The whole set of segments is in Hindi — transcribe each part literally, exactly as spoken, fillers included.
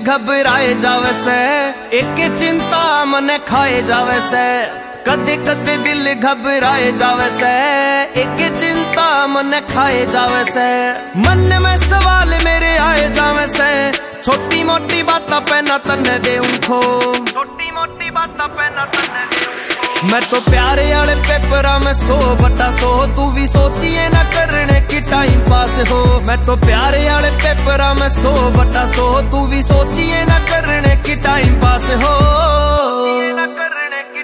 घबराए जावे से, एक चिंता मन खाए जावे से। कदे कदे दिल घबराए जावे से, एक चिंता मन खाए जावे से। मन में सवाल मेरे आए जावे से, छोटी मोटी बात पे न तन्ने दे उनको, छोटी मोटी बात पे न तन्ने दे उनको। मैं तो प्यारे वाले पेपरा में सौ बटा सौ, तू भी सोचिए न करने की टाइम पास हो। मैं तो प्यारे वाले पेपरा में सौ बटा सौ, तू भी सोचिए न करने की टाइम पास हो। न करने की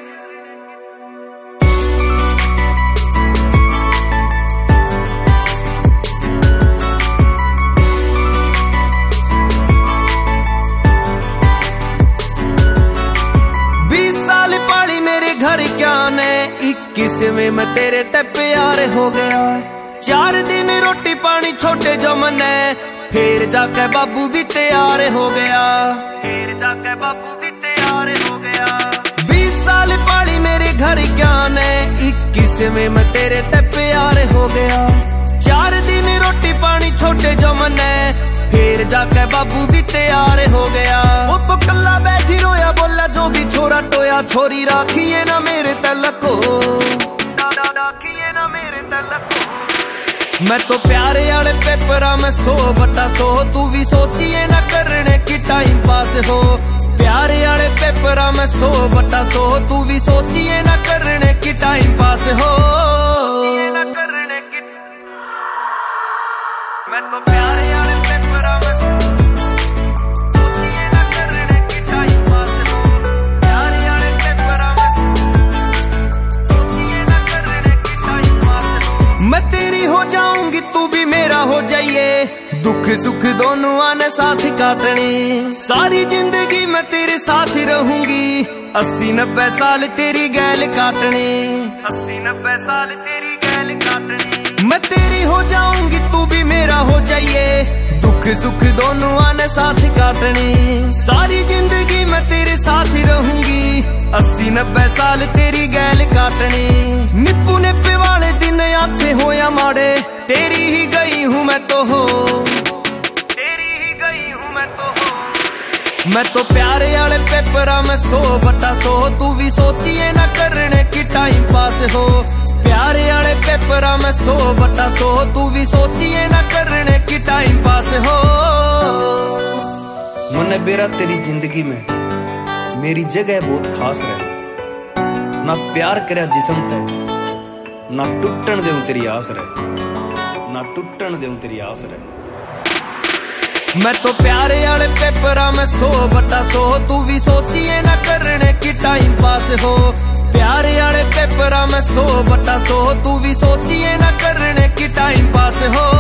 घर क्या ने, इक्कीस में मैं तेरे ते प्यार हो गया। चार दिन रोटी पानी छोटे जो मने, फिर जाके बाबू भी तैयार हो गया, फिर जाके बाबू भी तैयार हो गया। बीस साल पाली मेरे घर क्या ने, इक्कीस में मैं तेरे ते प्यार हो गया। चार दिन रोटी पानी छोटे जो मने, फिर जाके बाबू भी तैयार हो गया। वो तो कल्ला बैठी रोया, बोला जो भी छोरा टोया, छोरी राखिए ना मेरे तलक को, राखिए ना मेरे तलक को। मैं तो प्यारे वाले पेपरा में सौ बटा सौ, तू भी सोचिए ना करने की टाइम पास हो। प्यारे वाले पेपरा में सौ बटा सौ, तू भी सोचिए ना करने की टाइम पास हो। ना करने की मैं तो प्यारे वाले पेपरा में सोचिए ना करने की टाइम पास हो। प्यारे वाले पेपरा में सोचिए ना करने की टाइम पास हो। मैं तेरी हो जाऊंगी, तू भी मेरा हो जाइए, दुख सुख दोनों आने साथ काटने। सारी जिंदगी मैं तेरे साथ ही रहूंगी, अस्सी नब्बे साल तेरी गैल काटने, अस्सी नब्बे साल तेरी गैल काटने। मैं तेरी हो जाऊंगी, तू भी मेरा हो जाइए, दुख सुख दोनों आने साथ काटने। सारी जिंदगी मैं तेरे साथ ही रहूंगी, अस्सी नब्बे साल तेरी गैल काटने। निप्पू निप्पे वाले दिन अच्छे हो या माड़े, तेरी ही गई हूँ मैं तो हो, तेरी ही गई हूँ मैं तो हो। मैं तो प्यारे वाले पेपरा में सौ बटा सौ, तू भी सोचिए ना करने की टाइम पास हो। प्यारे वाले पेपरा में सौ बटा सौ, तू भी सोचिए ना करने की टाइम पास हो। मने बेरा तेरी जिंदगी में मेरी जगह बहुत खास रहे, ना प्यार करे जिसम ते, ना टूटन देऊं तेरी आस रहे, ना टूटन देऊं तेरी आस रहे। मैं तो प्यारे वाले पेपरा में सौ बटा सौ, तू भी सोचिए ना करने की टाइम पास हो। प्यारे वाले पेपरा में सौ बटा सौ, तू भी सोचिए ना करने की टाइम पास हो।